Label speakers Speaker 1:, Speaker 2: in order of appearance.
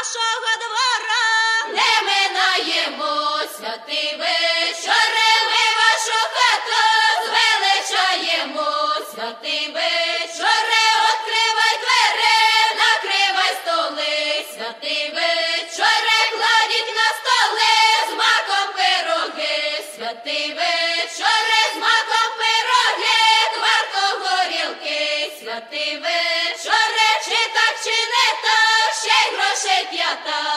Speaker 1: нашого двора.
Speaker 2: Не минаємо, святий вечоре, ми вашу хату звеличаємо. Святий вечоре, відкривай двері, накривай столи. Святий вечоре, кладіть на столи з маком пироги. Святий вечоре, з маком пироги, кварто горілки. Святий вечоре, чи так, чи не так, ще й грошей 5.